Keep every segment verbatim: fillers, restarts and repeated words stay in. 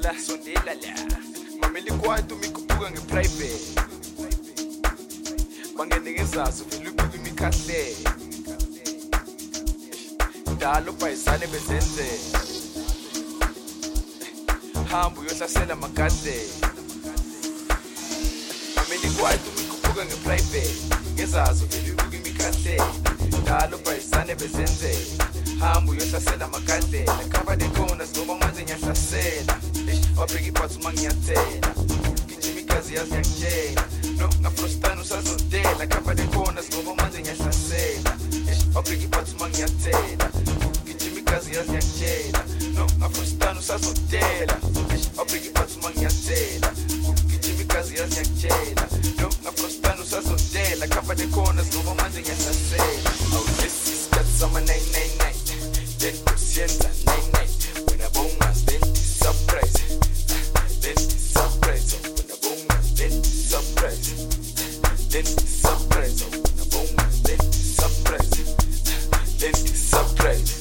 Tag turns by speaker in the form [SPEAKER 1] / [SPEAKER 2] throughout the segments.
[SPEAKER 1] la sondela la mameli kwaito mikubuka ngeprivate bangene ngezazo vele ubuka imikhahle dalo bayisane bezenze hamba uyohlasela makade mameli kwaito mikubuka ngeprivate ngezazo vele ubuka imikhahle dalo bayisane bezenze hamba uyohlasela makade nakhamba nekona sizoba manje ngiyahlasela wabheka iphathi uma ngiyathela gijima igazi yazi ngiyakutshela no ngafrostana usazodela khamba nekona sizoba manje ngiyahlasela wabheka iphathi uma ngiyathela gijima igazi yazi ngiyakutshela no ngafrostana usazodela wabheka iphathi uma ngiyathela gijima igazi yazi ngiyakutshela no ngafrostana usazodela khamba nekona sizoba manje ngiyahlasela awulesi isikhathi sama nine nine nine then kusiyenza nine nine wena bonga then surprise then surprise wena bonga then surprise then surprise wena bonga then surprise then surprise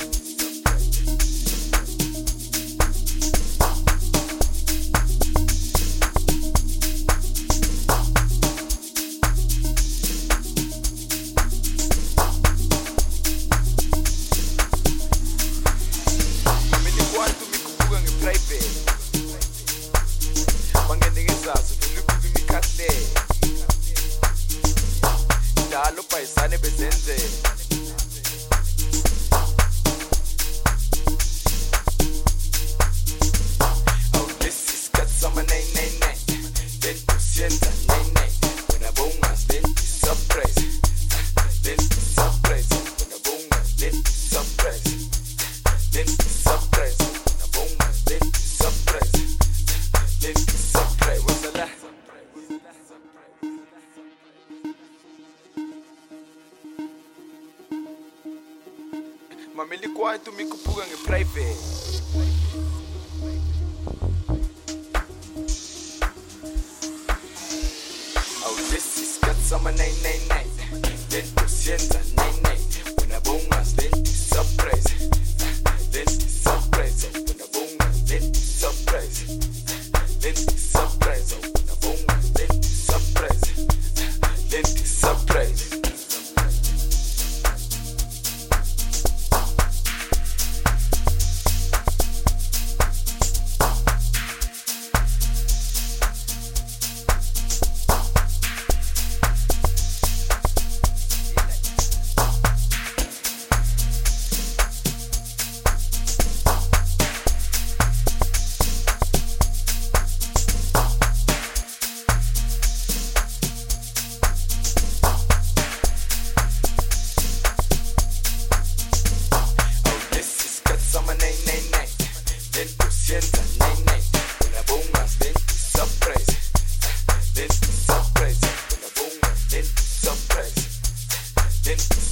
[SPEAKER 1] dalo bayisane bezenze awulesi isikhathi sama nine nine nine then kusiyenza nine nine wena bonga then surprise then surprise wena bonga then surprise then surprise wena bonga then surprise then surprise wasala mameli kwaito mikubuka ngeprivate awulesi isikhathi sama nine nine nine then kusiyenza nine nine wena bonga then surprise then surprise wena bonga then surprise then surprise wena bonga then surprise then surprise then kusiyenza nine nine wena bonga then surprise then surprise wena bonga then surprise then